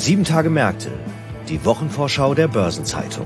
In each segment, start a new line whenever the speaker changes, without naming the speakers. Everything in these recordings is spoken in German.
7 Tage Märkte, die Wochenvorschau der Börsenzeitung.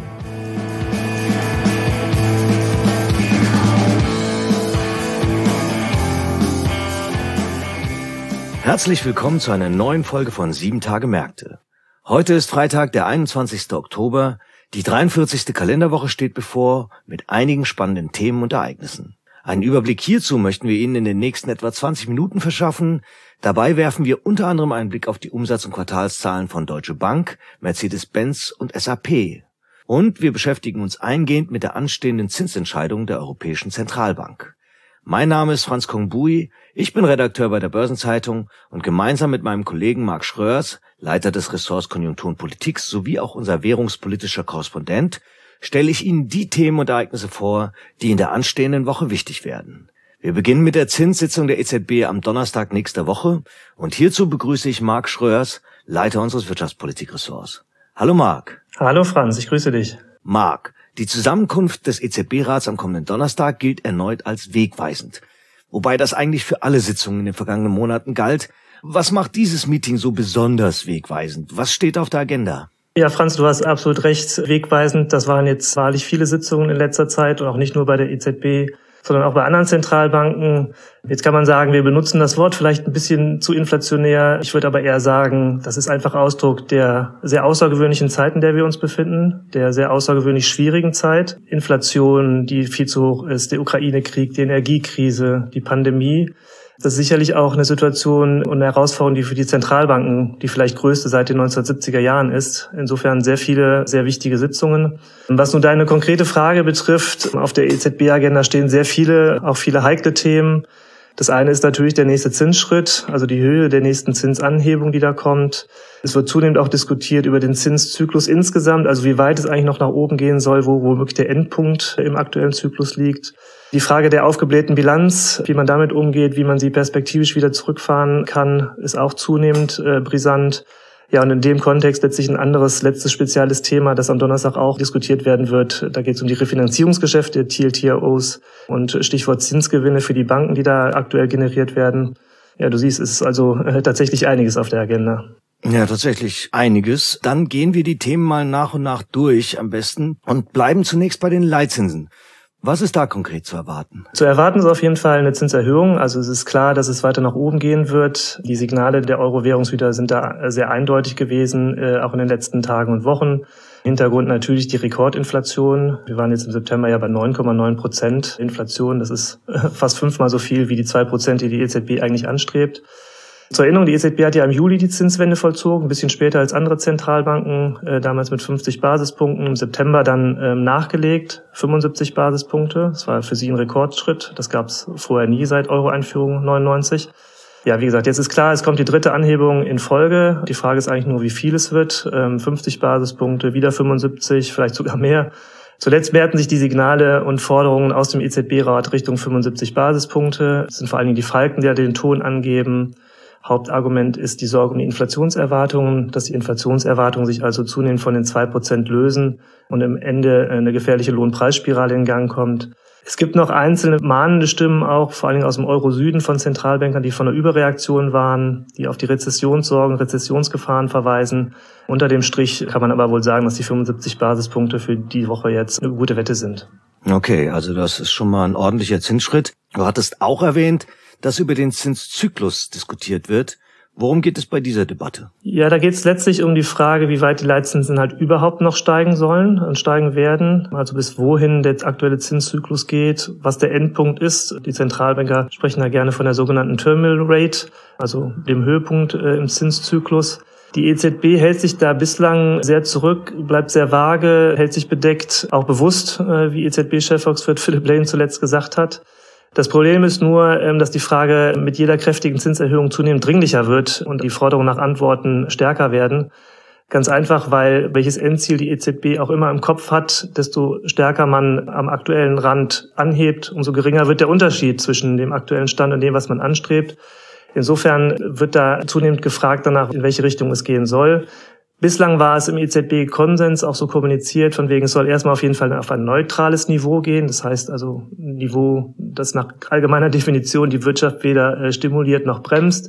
Herzlich willkommen zu einer neuen Folge von 7 Tage Märkte. Heute ist Freitag, der 21. Oktober. Die 43. Kalenderwoche steht bevor, mit einigen spannenden Themen und Ereignissen. Einen Überblick hierzu möchten wir Ihnen in den nächsten etwa 20 Minuten verschaffen. Dabei werfen wir unter anderem einen Blick auf die Umsatz- und Quartalszahlen von Deutsche Bank, Mercedes-Benz und SAP. Und wir beschäftigen uns eingehend mit der anstehenden Zinsentscheidung der Europäischen Zentralbank. Mein Name ist Franz Kongbui, ich bin Redakteur bei der Börsenzeitung und gemeinsam mit meinem Kollegen Marc Schröers, Leiter des Ressorts Konjunktur und Politik sowie auch unser währungspolitischer Korrespondent, stelle ich Ihnen die Themen und Ereignisse vor, die in der anstehenden Woche wichtig werden. Wir beginnen mit der Zinssitzung der EZB am Donnerstag nächster Woche und hierzu begrüße ich Marc Schröers, Leiter unseres Wirtschaftspolitik-Ressorts. Hallo Marc.
Hallo Franz, ich grüße dich.
Marc, die Zusammenkunft des EZB-Rats am kommenden Donnerstag gilt erneut als wegweisend. Wobei das eigentlich für alle Sitzungen in den vergangenen Monaten galt. Was macht dieses Meeting so besonders wegweisend? Was steht auf der Agenda?
Ja, Franz, du hast absolut recht, wegweisend. Das waren jetzt wahrlich viele Sitzungen in letzter Zeit und auch nicht nur bei der EZB, sondern auch bei anderen Zentralbanken. Jetzt kann man sagen, wir benutzen das Wort vielleicht ein bisschen zu inflationär. Ich würde aber eher sagen, das ist einfach Ausdruck der sehr außergewöhnlichen Zeit, in der wir uns befinden, der sehr außergewöhnlich schwierigen Zeit. Inflation, die viel zu hoch ist, der Ukraine-Krieg, die Energiekrise, die Pandemie. Das ist sicherlich auch eine Situation und eine Herausforderung, die für die Zentralbanken die vielleicht größte seit den 1970er Jahren ist. Insofern sehr viele, sehr wichtige Sitzungen. Was nun deine konkrete Frage betrifft, auf der EZB-Agenda stehen sehr viele, auch viele heikle Themen. Das eine ist natürlich der nächste Zinsschritt, also die Höhe der nächsten Zinsanhebung, die da kommt. Es wird zunehmend auch diskutiert über den Zinszyklus insgesamt, also wie weit es eigentlich noch nach oben gehen soll, wo womöglich der Endpunkt im aktuellen Zyklus liegt. Die Frage der aufgeblähten Bilanz, wie man damit umgeht, wie man sie perspektivisch wieder zurückfahren kann, ist auch zunehmend brisant. Ja, und in dem Kontext letztlich ein anderes, letztes spezielles Thema, das am Donnerstag auch diskutiert werden wird. Da geht es um die Refinanzierungsgeschäfte, TLTROs und Stichwort Zinsgewinne für die Banken, die da aktuell generiert werden. Ja, du siehst, es ist also tatsächlich einiges auf der Agenda.
Ja, tatsächlich einiges. Dann gehen wir die Themen mal nach und nach durch am besten und bleiben zunächst bei den Leitzinsen. Was ist da konkret zu erwarten?
Zu erwarten ist auf jeden Fall eine Zinserhöhung. Also es ist klar, dass es weiter nach oben gehen wird. Die Signale der Euro-Währungshüter sind da sehr eindeutig gewesen, auch in den letzten Tagen und Wochen. Hintergrund natürlich die Rekordinflation. Wir waren jetzt im September ja bei 9,9% Inflation. Das ist fast 5-mal so viel wie die 2%, die die EZB eigentlich anstrebt. Zur Erinnerung, die EZB hat ja im Juli die Zinswende vollzogen, ein bisschen später als andere Zentralbanken, damals mit 50 Basispunkten, im September dann nachgelegt, 75 Basispunkte. Das war für sie ein Rekordschritt, das gab es vorher nie seit Euro-Einführung 99. Ja, wie gesagt, jetzt ist klar, es kommt die dritte Anhebung in Folge. Die Frage ist eigentlich nur, wie viel es wird. 50 Basispunkte, wieder 75, vielleicht sogar mehr. Zuletzt mehrten sich die Signale und Forderungen aus dem EZB-Rat Richtung 75 Basispunkte. Es sind vor allen Dingen die Falken, die den Ton angeben. Hauptargument ist die Sorge um die Inflationserwartungen, dass die Inflationserwartungen sich also zunehmend von den 2% lösen und am Ende eine gefährliche Lohnpreisspirale in Gang kommt. Es gibt noch einzelne mahnende Stimmen auch, vor allen Dingen aus dem Euro-Süden von Zentralbankern, die von einer Überreaktion waren, die auf die Rezessionssorgen, Rezessionsgefahren verweisen. Unter dem Strich kann man aber wohl sagen, dass die 75 Basispunkte für die Woche jetzt eine gute Wette sind.
Okay, also das ist schon mal ein ordentlicher Zinsschritt. Du hattest auch erwähnt, dass über den Zinszyklus diskutiert wird. Worum geht es bei dieser Debatte?
Ja, da geht es letztlich um die Frage, wie weit die Leitzinsen halt überhaupt noch steigen sollen und steigen werden. Also bis wohin der aktuelle Zinszyklus geht, was der Endpunkt ist. Die Zentralbanker sprechen da gerne von der sogenannten Terminal Rate, also dem Höhepunkt im Zinszyklus. Die EZB hält sich da bislang sehr zurück, bleibt sehr vage, hält sich bedeckt, auch bewusst, wie EZB-Chef Volkswirt Philip Lane zuletzt gesagt hat. Das Problem ist nur, dass die Frage mit jeder kräftigen Zinserhöhung zunehmend dringlicher wird und die Forderungen nach Antworten stärker werden. Ganz einfach, weil welches Endziel die EZB auch immer im Kopf hat, desto stärker man am aktuellen Rand anhebt, umso geringer wird der Unterschied zwischen dem aktuellen Stand und dem, was man anstrebt. Insofern wird da zunehmend gefragt danach, in welche Richtung es gehen soll. Bislang war es im EZB-Konsens auch so kommuniziert, von wegen es soll erstmal auf jeden Fall auf ein neutrales Niveau gehen. Das heißt also ein Niveau, das nach allgemeiner Definition die Wirtschaft weder stimuliert noch bremst.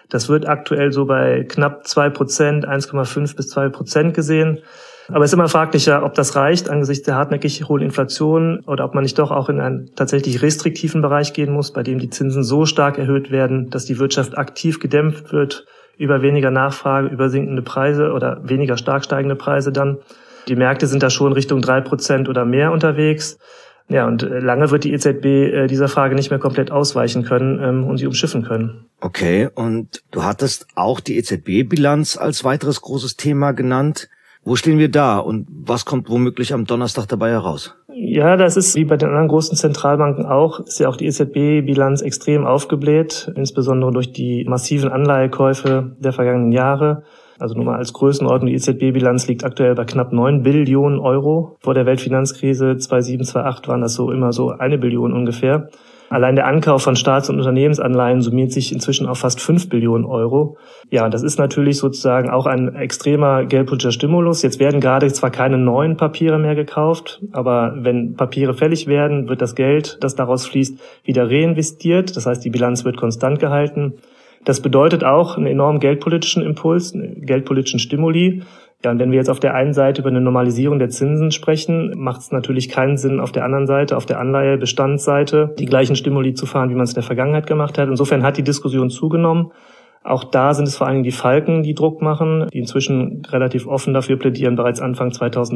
Das wird aktuell so bei knapp 2%, 1,5 bis 2% gesehen. Aber es ist immer fraglicher, ob das reicht angesichts der hartnäckig hohen Inflation oder ob man nicht doch auch in einen tatsächlich restriktiven Bereich gehen muss, bei dem die Zinsen so stark erhöht werden, dass die Wirtschaft aktiv gedämpft wird über weniger Nachfrage, über sinkende Preise oder weniger stark steigende Preise dann. Die Märkte sind da schon Richtung 3% oder mehr unterwegs. Ja, und lange wird die EZB dieser Frage nicht mehr komplett ausweichen können und sie umschiffen können.
Okay, und du hattest auch die EZB-Bilanz als weiteres großes Thema genannt. Wo stehen wir da und was kommt womöglich am Donnerstag dabei heraus?
Ja, das ist wie bei den anderen großen Zentralbanken auch, ist ja auch die EZB-Bilanz extrem aufgebläht, insbesondere durch die massiven Anleihekäufe der vergangenen Jahre. Also nur mal als Größenordnung, die EZB-Bilanz liegt aktuell bei knapp 9 Billionen Euro. Vor der Weltfinanzkrise 2007, 2008 waren das so immer so 1 Billion ungefähr. Allein der Ankauf von Staats- und Unternehmensanleihen summiert sich inzwischen auf fast 5 Billionen Euro. Ja, das ist natürlich sozusagen auch ein extremer geldpolitischer Stimulus. Jetzt werden gerade zwar keine neuen Papiere mehr gekauft, aber wenn Papiere fällig werden, wird das Geld, das daraus fließt, wieder reinvestiert. Das heißt, die Bilanz wird konstant gehalten. Das bedeutet auch einen enormen geldpolitischen Impuls, einen geldpolitischen Stimuli. Ja, und wenn wir jetzt auf der einen Seite über eine Normalisierung der Zinsen sprechen, macht es natürlich keinen Sinn, auf der anderen Seite, auf der Anleihebestandsseite, die gleichen Stimuli zu fahren, wie man es in der Vergangenheit gemacht hat. Insofern hat die Diskussion zugenommen. Auch da sind es vor allen Dingen die Falken, die Druck machen, die inzwischen relativ offen dafür plädieren, bereits Anfang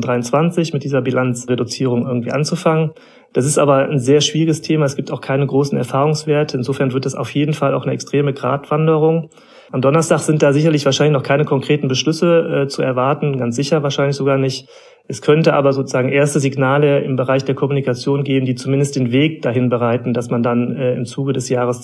2023 mit dieser Bilanzreduzierung irgendwie anzufangen. Das ist aber ein sehr schwieriges Thema. Es gibt auch keine großen Erfahrungswerte. Insofern wird es auf jeden Fall auch eine extreme Gratwanderung. Am Donnerstag sind da sicherlich wahrscheinlich noch keine konkreten Beschlüsse zu erwarten, ganz sicher wahrscheinlich sogar nicht. Es könnte aber sozusagen erste Signale im Bereich der Kommunikation geben, die zumindest den Weg dahin bereiten, dass man dann im Zuge des Jahres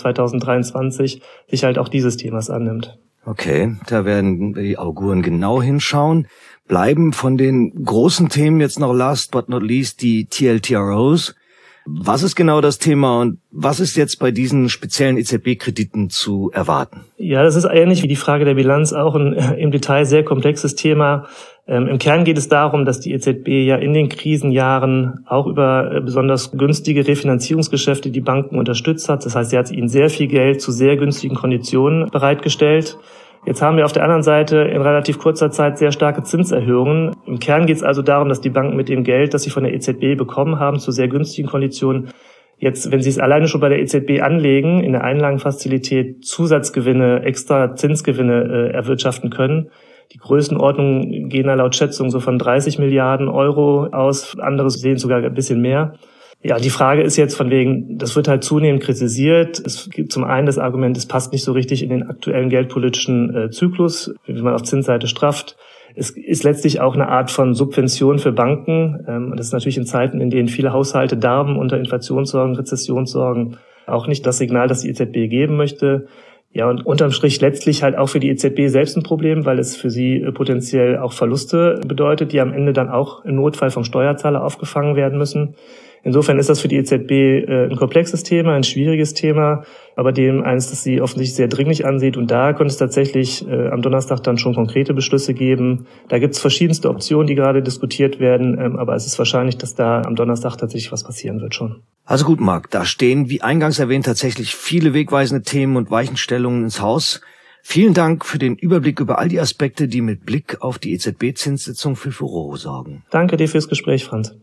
2023 sich halt auch dieses Themas annimmt.
Okay, da werden die Auguren genau hinschauen. Bleiben von den großen Themen jetzt noch last but not least die TLTROs. Was ist genau das Thema und was ist jetzt bei diesen speziellen EZB-Krediten zu erwarten?
Ja, das ist ähnlich wie die Frage der Bilanz auch ein im Detail sehr komplexes Thema. Im Kern geht es darum, dass die EZB ja in den Krisenjahren auch über besonders günstige Refinanzierungsgeschäfte die Banken unterstützt hat. Das heißt, sie hat ihnen sehr viel Geld zu sehr günstigen Konditionen bereitgestellt. Jetzt haben wir auf der anderen Seite in relativ kurzer Zeit sehr starke Zinserhöhungen. Im Kern geht es also darum, dass die Banken mit dem Geld, das sie von der EZB bekommen haben, zu sehr günstigen Konditionen, jetzt, wenn sie es alleine schon bei der EZB anlegen, in der Einlagenfazilität Zusatzgewinne, extra Zinsgewinne erwirtschaften können. Die Größenordnungen gehen da laut Schätzung so von 30 Milliarden Euro aus. Andere sehen sogar ein bisschen mehr. Ja, die Frage ist jetzt von wegen, das wird halt zunehmend kritisiert. Es gibt zum einen das Argument, es passt nicht so richtig in den aktuellen geldpolitischen Zyklus, wie man auf Zinsseite strafft. Es ist letztlich auch eine Art von Subvention für Banken. Das ist natürlich in Zeiten, in denen viele Haushalte darben unter Inflationssorgen, Rezessionssorgen, auch nicht das Signal, das die EZB geben möchte. Ja, und unterm Strich letztlich halt auch für die EZB selbst ein Problem, weil es für sie potenziell auch Verluste bedeutet, die am Ende dann auch im Notfall vom Steuerzahler aufgefangen werden müssen. Insofern ist das für die EZB ein komplexes Thema, ein schwieriges Thema, aber eines, das sie offensichtlich sehr dringlich ansieht. Und da könnte es tatsächlich am Donnerstag dann schon konkrete Beschlüsse geben. Da gibt es verschiedenste Optionen, die gerade diskutiert werden, aber es ist wahrscheinlich, dass da am Donnerstag tatsächlich was passieren wird schon.
Also gut, Marc, da stehen, wie eingangs erwähnt, tatsächlich viele wegweisende Themen und Weichenstellungen ins Haus. Vielen Dank für den Überblick über all die Aspekte, die mit Blick auf die EZB-Zinssitzung für Furore sorgen.
Danke dir fürs Gespräch, Franz.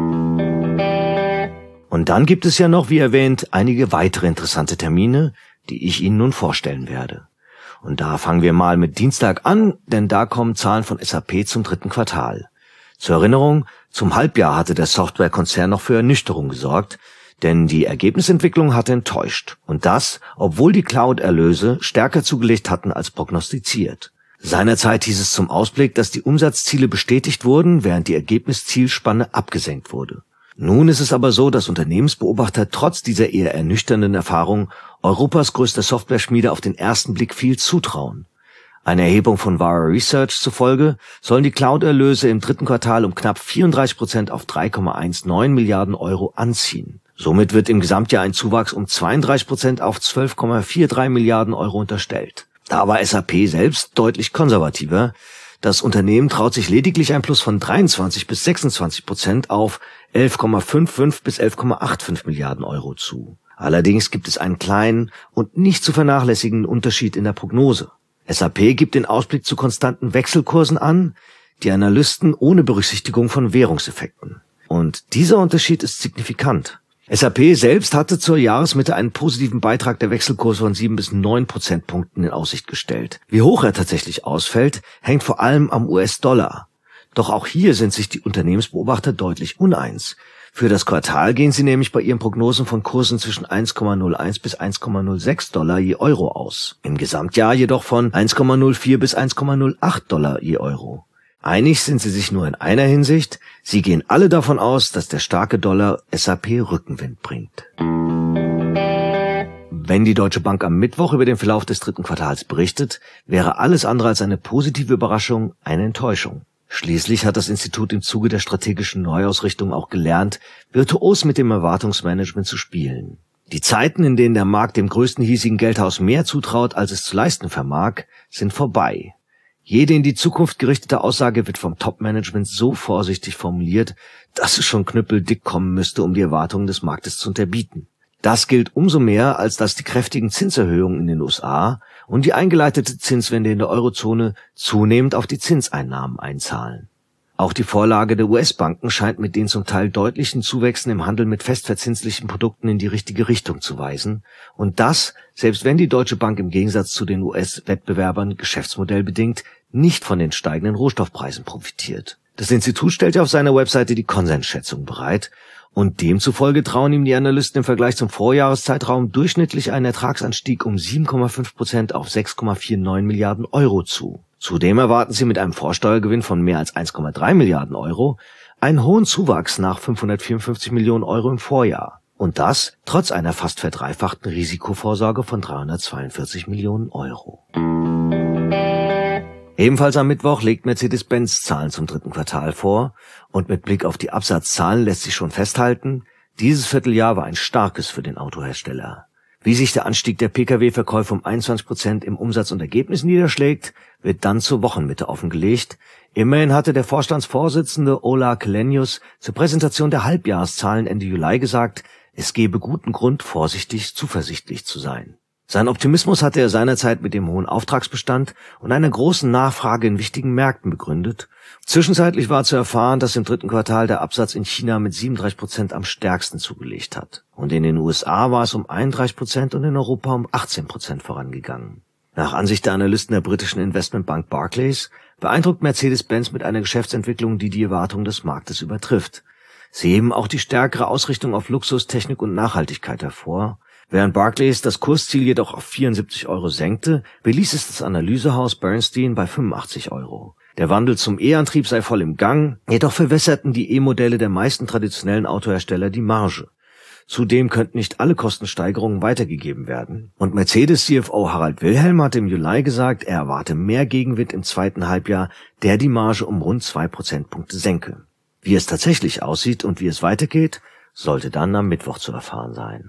Und dann gibt es ja noch, wie erwähnt, einige weitere interessante Termine, die ich Ihnen nun vorstellen werde. Und da fangen wir mal mit Dienstag an, denn da kommen Zahlen von SAP zum 3. Quartal. Zur Erinnerung, zum Halbjahr hatte der Softwarekonzern noch für Ernüchterung gesorgt, denn die Ergebnisentwicklung hatte enttäuscht. Und das, obwohl die Cloud-Erlöse stärker zugelegt hatten als prognostiziert. Seinerzeit hieß es zum Ausblick, dass die Umsatzziele bestätigt wurden, während die Ergebniszielspanne abgesenkt wurde. Nun ist es aber so, dass Unternehmensbeobachter trotz dieser eher ernüchternden Erfahrung Europas größter Software-Schmiede auf den ersten Blick viel zutrauen. Einer Erhebung von Vara Research zufolge sollen die Cloud-Erlöse im 3. Quartal um knapp 34% auf 3,19 Milliarden Euro anziehen. Somit wird im Gesamtjahr ein Zuwachs um 32% auf 12,43 Milliarden Euro unterstellt. Da war SAP selbst deutlich konservativer. Das Unternehmen traut sich lediglich ein Plus von 23 bis 26% auf 11,55 bis 11,85 Milliarden Euro zu. Allerdings gibt es einen kleinen und nicht zu vernachlässigenden Unterschied in der Prognose. SAP gibt den Ausblick zu konstanten Wechselkursen an, die Analysten ohne Berücksichtigung von Währungseffekten. Und dieser Unterschied ist signifikant. SAP selbst hatte zur Jahresmitte einen positiven Beitrag der Wechselkurs von 7 bis 9 Prozentpunkten in Aussicht gestellt. Wie hoch er tatsächlich ausfällt, hängt vor allem am US-Dollar. Doch auch hier sind sich die Unternehmensbeobachter deutlich uneins. Für das Quartal gehen sie nämlich bei ihren Prognosen von Kursen zwischen 1,01 bis 1,06 Dollar je Euro aus. Im Gesamtjahr jedoch von 1,04 bis 1,08 Dollar je Euro. Einig sind sie sich nur in einer Hinsicht: Sie gehen alle davon aus, dass der starke Dollar SAP Rückenwind bringt. Wenn die Deutsche Bank am Mittwoch über den Verlauf des dritten Quartals berichtet, wäre alles andere als eine positive Überraschung eine Enttäuschung. Schließlich hat das Institut im Zuge der strategischen Neuausrichtung auch gelernt, virtuos mit dem Erwartungsmanagement zu spielen. Die Zeiten, in denen der Markt dem größten hiesigen Geldhaus mehr zutraut, als es zu leisten vermag, sind vorbei. Jede in die Zukunft gerichtete Aussage wird vom Top-Management so vorsichtig formuliert, dass es schon knüppeldick kommen müsste, um die Erwartungen des Marktes zu unterbieten. Das gilt umso mehr, als dass die kräftigen Zinserhöhungen in den USA und die eingeleitete Zinswende in der Eurozone zunehmend auf die Zinseinnahmen einzahlen. Auch die Vorlage der US-Banken scheint mit den zum Teil deutlichen Zuwächsen im Handel mit festverzinslichen Produkten in die richtige Richtung zu weisen. Und das, selbst wenn die Deutsche Bank im Gegensatz zu den US-Wettbewerbern geschäftsmodellbedingt nicht von den steigenden Rohstoffpreisen profitiert. Das Institut stellte auf seiner Webseite die Konsensschätzung bereit, und demzufolge trauen ihm die Analysten im Vergleich zum Vorjahreszeitraum durchschnittlich einen Ertragsanstieg um 7,5% auf 6,49 Milliarden Euro zu. Zudem erwarten sie mit einem Vorsteuergewinn von mehr als 1,3 Milliarden Euro einen hohen Zuwachs nach 554 Millionen Euro im Vorjahr. Und das trotz einer fast verdreifachten Risikovorsorge von 342 Millionen Euro. Ebenfalls am Mittwoch legt Mercedes-Benz Zahlen zum dritten Quartal vor, und mit Blick auf die Absatzzahlen lässt sich schon festhalten, dieses Vierteljahr war ein starkes für den Autohersteller. Wie sich der Anstieg der Pkw-Verkäufe um 21% im Umsatz und Ergebnis niederschlägt, wird dann zur Wochenmitte offengelegt. Immerhin hatte der Vorstandsvorsitzende Ola Källenius zur Präsentation der Halbjahreszahlen Ende Juli gesagt, es gebe guten Grund, vorsichtig zuversichtlich zu sein. Seinen Optimismus hatte er seinerzeit mit dem hohen Auftragsbestand und einer großen Nachfrage in wichtigen Märkten begründet. Zwischenzeitlich war zu erfahren, dass im dritten Quartal der Absatz in China mit 37% am stärksten zugelegt hat. Und in den USA war es um 31% und in Europa um 18% vorangegangen. Nach Ansicht der Analysten der britischen Investmentbank Barclays beeindruckt Mercedes-Benz mit einer Geschäftsentwicklung, die die Erwartungen des Marktes übertrifft. Sie heben auch die stärkere Ausrichtung auf Luxus, Technik und Nachhaltigkeit hervor. Während Barclays das Kursziel jedoch auf 74 Euro senkte, beließ es das Analysehaus Bernstein bei 85 Euro. Der Wandel zum E-Antrieb sei voll im Gang, jedoch verwässerten die E-Modelle der meisten traditionellen Autohersteller die Marge. Zudem könnten nicht alle Kostensteigerungen weitergegeben werden. Und Mercedes-CFO Harald Wilhelm hatte im Juli gesagt, er erwarte mehr Gegenwind im zweiten Halbjahr, der die Marge um rund 2 Prozentpunkte senke. Wie es tatsächlich aussieht und wie es weitergeht, sollte dann am Mittwoch zu erfahren sein.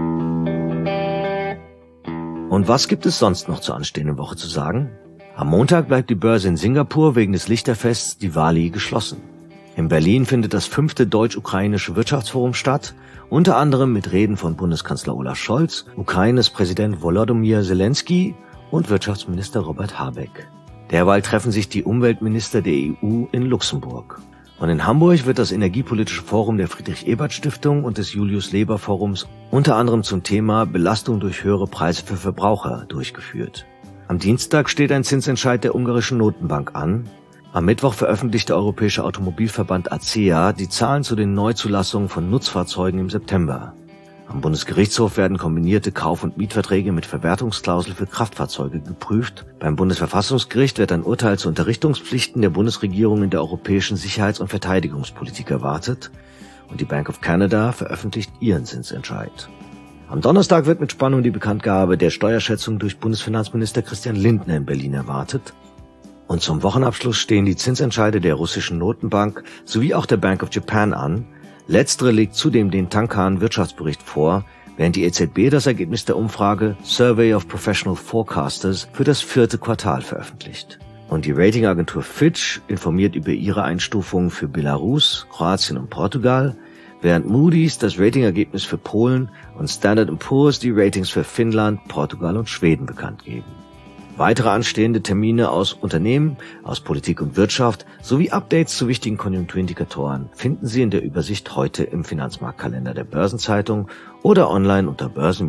Und was gibt es sonst noch zur anstehenden Woche zu sagen? Am Montag bleibt die Börse in Singapur wegen des Lichterfests Diwali geschlossen. In Berlin findet das 5. Deutsch-Ukrainische Wirtschaftsforum statt, unter anderem mit Reden von Bundeskanzler Olaf Scholz, Ukraines Präsident Volodymyr Zelensky und Wirtschaftsminister Robert Habeck. Derweil treffen sich die Umweltminister der EU in Luxemburg. Und in Hamburg wird das Energiepolitische Forum der Friedrich-Ebert-Stiftung und des Julius-Leber-Forums unter anderem zum Thema Belastung durch höhere Preise für Verbraucher durchgeführt. Am Dienstag steht ein Zinsentscheid der ungarischen Notenbank an. Am Mittwoch veröffentlicht der Europäische Automobilverband ACEA die Zahlen zu den Neuzulassungen von Nutzfahrzeugen im September. Am Bundesgerichtshof werden kombinierte Kauf- und Mietverträge mit Verwertungsklausel für Kraftfahrzeuge geprüft. Beim Bundesverfassungsgericht wird ein Urteil zu Unterrichtungspflichten der Bundesregierung in der europäischen Sicherheits- und Verteidigungspolitik erwartet. Und die Bank of Canada veröffentlicht ihren Zinsentscheid. Am Donnerstag wird mit Spannung die Bekanntgabe der Steuerschätzung durch Bundesfinanzminister Christian Lindner in Berlin erwartet. Und zum Wochenabschluss stehen die Zinsentscheide der russischen Notenbank sowie auch der Bank of Japan an. Letztere legt zudem den Tankan-Wirtschaftsbericht vor, während die EZB das Ergebnis der Umfrage Survey of Professional Forecasters für das 4. Quartal veröffentlicht. Und die Ratingagentur Fitch informiert über ihre Einstufungen für Belarus, Kroatien und Portugal, während Moody's das Ratingergebnis für Polen und Standard & Poor's die Ratings für Finnland, Portugal und Schweden bekannt geben. Weitere anstehende Termine aus Unternehmen, aus Politik und Wirtschaft sowie Updates zu wichtigen Konjunkturindikatoren finden Sie in der Übersicht heute im Finanzmarktkalender der Börsenzeitung oder online unter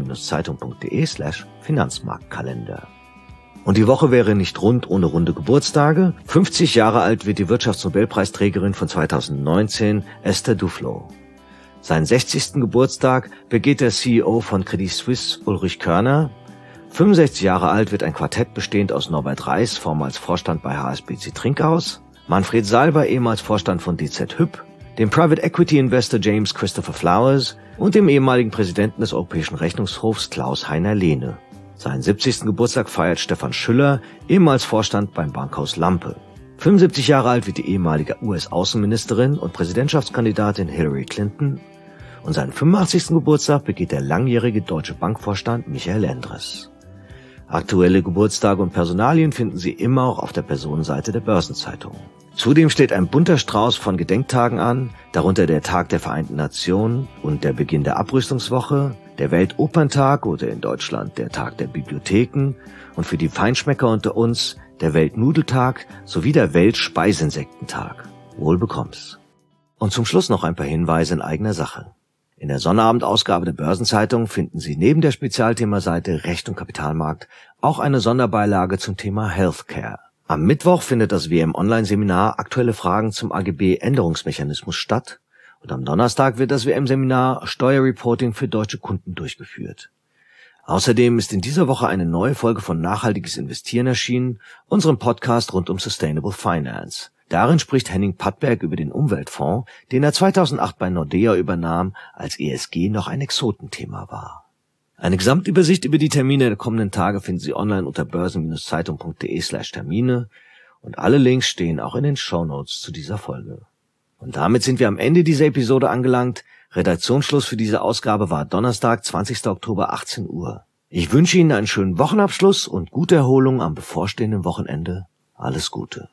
börsen-zeitung.de/Finanzmarktkalender. Und die Woche wäre nicht rund ohne runde Geburtstage. 50 Jahre alt wird die Wirtschaftsnobelpreisträgerin von 2019, Esther Duflo. Seinen 60. Geburtstag begeht der CEO von Credit Suisse, Ulrich Körner. 65 Jahre alt wird ein Quartett bestehend aus Norbert Reis, vormals Vorstand bei HSBC Trinkhaus, Manfred Salber, ehemals Vorstand von DZ Hüb, dem Private Equity Investor James Christopher Flowers und dem ehemaligen Präsidenten des Europäischen Rechnungshofs Klaus-Heiner Lehne. Seinen 70. Geburtstag feiert Stefan Schüller, ehemals Vorstand beim Bankhaus Lampe. 75 Jahre alt wird die ehemalige US-Außenministerin und Präsidentschaftskandidatin Hillary Clinton. Und seinen 85. Geburtstag begeht der langjährige Deutsche Bankvorstand Michael Endres. Aktuelle Geburtstage und Personalien finden Sie immer auch auf der Personenseite der Börsenzeitung. Zudem steht ein bunter Strauß von Gedenktagen an, darunter der Tag der Vereinten Nationen und der Beginn der Abrüstungswoche, der Weltoperntag oder in Deutschland der Tag der Bibliotheken und für die Feinschmecker unter uns der Weltnudeltag sowie der Weltspeisinsektentag. Wohl bekomm's. Und zum Schluss noch ein paar Hinweise in eigener Sache. In der Sonnterabendausgabe der Börsenzeitung finden Sie neben der Spezialthemaseite Recht und Kapitalmarkt auch eine Sonderbeilage zum Thema Healthcare. Am Mittwoch findet das WM-Online-Seminar Aktuelle Fragen zum AGB-Änderungsmechanismus statt und am Donnerstag wird das WM-Seminar Steuerreporting für deutsche Kunden durchgeführt. Außerdem ist in dieser Woche eine neue Folge von Nachhaltiges Investieren erschienen, unserem Podcast rund um Sustainable Finance. Darin spricht Henning Pattberg über den Umweltfonds, den er 2008 bei Nordea übernahm, als ESG noch ein Exotenthema war. Eine Gesamtübersicht über die Termine der kommenden Tage finden Sie online unter börsen-zeitung.de/Termine und alle Links stehen auch in den Shownotes zu dieser Folge. Und damit sind wir am Ende dieser Episode angelangt. Redaktionsschluss für diese Ausgabe war Donnerstag, 20. Oktober, 18 Uhr. Ich wünsche Ihnen einen schönen Wochenabschluss und gute Erholung am bevorstehenden Wochenende. Alles Gute.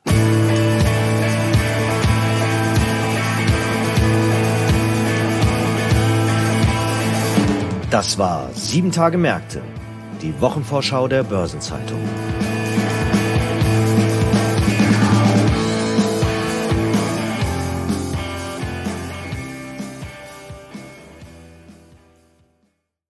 Das war 7 Tage Märkte, die Wochenvorschau der Börsenzeitung.